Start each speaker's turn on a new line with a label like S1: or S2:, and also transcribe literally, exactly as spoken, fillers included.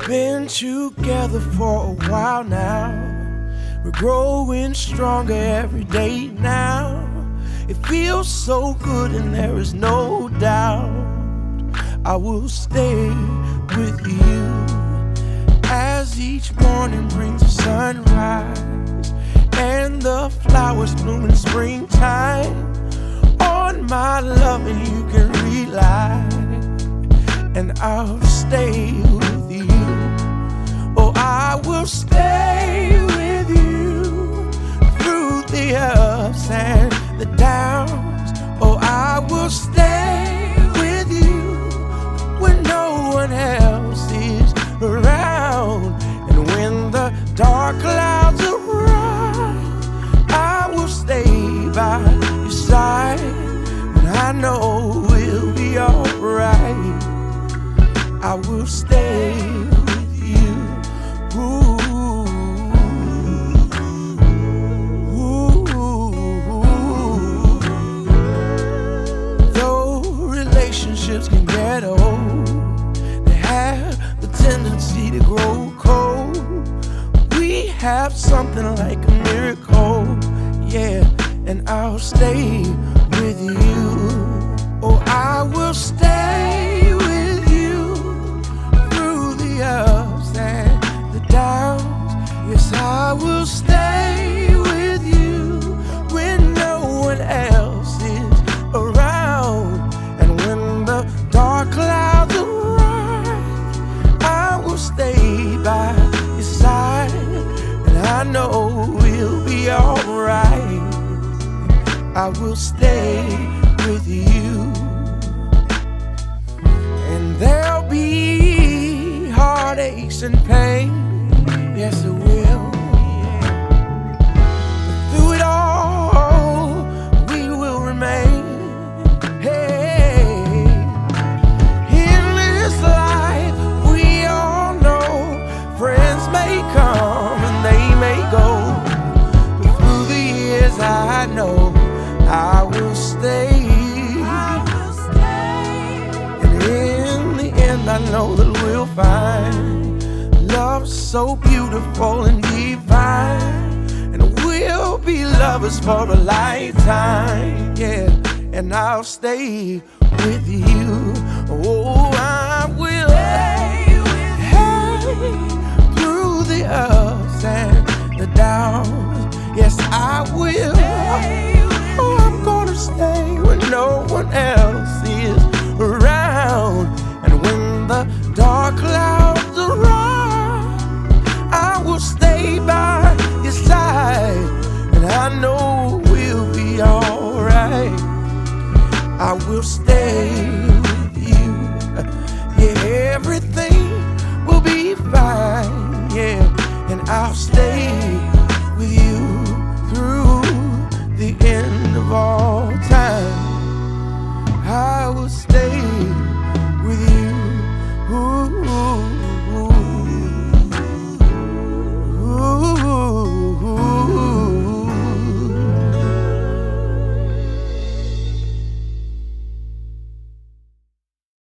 S1: Been together for a while now. We're growing stronger every day now. It feels so good and there is no doubt I will stay with you. As each morning brings the sunrise and the flowers bloom in springtime, on my loving you can rely, and I'll stay with you. Oh, I will stay with you through the ups and the downs. Oh, I will stay with you when no one else is around. And when the dark clouds arise, I will stay by your side, and I know we'll be alright. I will stay with you. Ooh, ooh, ooh. Though relationships can get old, they have the tendency to grow cold. We have something like a miracle, yeah, and I'll stay with you. Oh, I will stay with you through the ups and the downs. Yes, I will stay with you when no one else is around. And when the dark clouds arise, I will stay by your side, and I know we'll be alright. I will stay with you. And there'll be heartaches and pain, yes it will. But through it all, we will remain. Hey, in this life, we all know friends may come and they may go, but through the years I know I will stay. I will stay. And in the end I know that we'll find love so beautiful and divine, and we'll be lovers for a lifetime, yeah, and I'll stay with you. Oh, I will stay with you through the ups and the downs. Yes, I will. Oh, I'm gonna stay when no one else is around. And when the dark clouds arise, I will stay by your side, and I know we'll be alright. I will stay with you. Yeah, everything will be fine, yeah, and I'll stay with you through the end of all time. I will stay